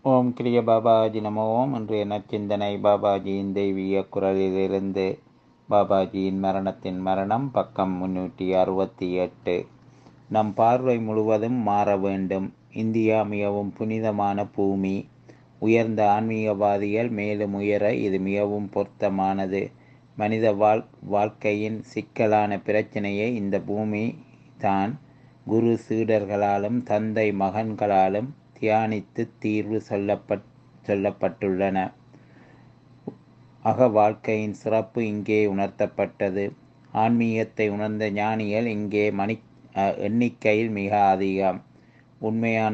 ஓம் கிரிய பாபாஜி நம ஓம். இன்றைய நற்சிந்தனை பாபாஜியின் தெய்வீக குரலிலிருந்து. பாபாஜியின் மரணத்தின் மரணம், பக்கம் 368. நம் பார்வை முழுவதும் மாற வேண்டும். இந்தியா மிகவும் புனிதமான பூமி. உயர்ந்த ஆன்மீகவாதிகள் மேலும் உயர இது மிகவும் பொருத்தமானது. மனித வாழ்க்கையின் சிக்கலான பிரச்சனையை இந்த பூமி தான் குரு சீடர்களாலும் தந்தை மகன்களாலும் தியானித்து தீர்வு சொல்லப்பட்டுள்ளன. அக வாழ்க்கையின் சிறப்பு இங்கே உணர்த்தப்பட்டது. ஆன்மீகத்தை உணர்ந்த ஞானிகள் இங்கே எண்ணிக்கையில் மிக அதிகம். உண்மையான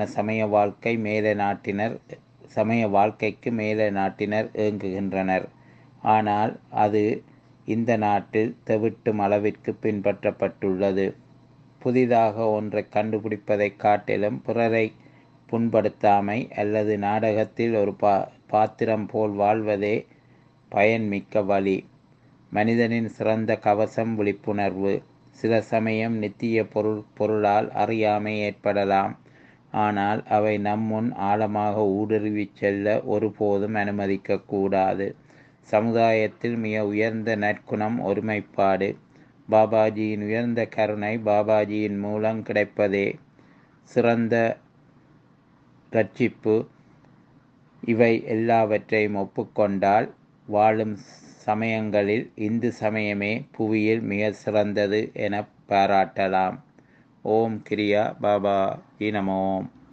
சமய வாழ்க்கைக்கு மேல நாட்டினர் ஏங்குகின்றனர். ஆனால் அது இந்த நாட்டில் தெவிட்டும் அளவிற்கு பின்பற்றப்பட்டுள்ளது. புதிதாக ஒன்றை கண்டுபிடிப்பதை காட்டிலும் பிறரை புண்படுத்தாமை அல்லது நாடகத்தில் ஒரு பாத்திரம் போல் வாழ்வதே பயன்மிக்க வழி. மனிதனின் சிறந்த கவசம் விழிப்புணர்வு. சில சமயம் நித்திய பொருளால் அறியாமை ஏற்படலாம். ஆனால் அவை நம்முன் ஆழமாக ஊடுருவிச் செல்ல ஒருபோதும் அனுமதிக்க கூடாது. சமுதாயத்தில் மிக உயர்ந்த நற்குணம் ஒருமைப்பாடு. பாபாஜியின் உயர்ந்த கருணை பாபாஜியின் மூலம் கிடைப்பதே சிறந்த ரட்சிப்பு. இவை எல்லாவற்றையும் ஒப்புக்கொண்டால் வாழும் சமயங்களில் இந்து சமயமே புவியில் மிக சிறந்தது என பாராட்டலாம். ஓம் கிரியா பாபாஜி நம ஓம்.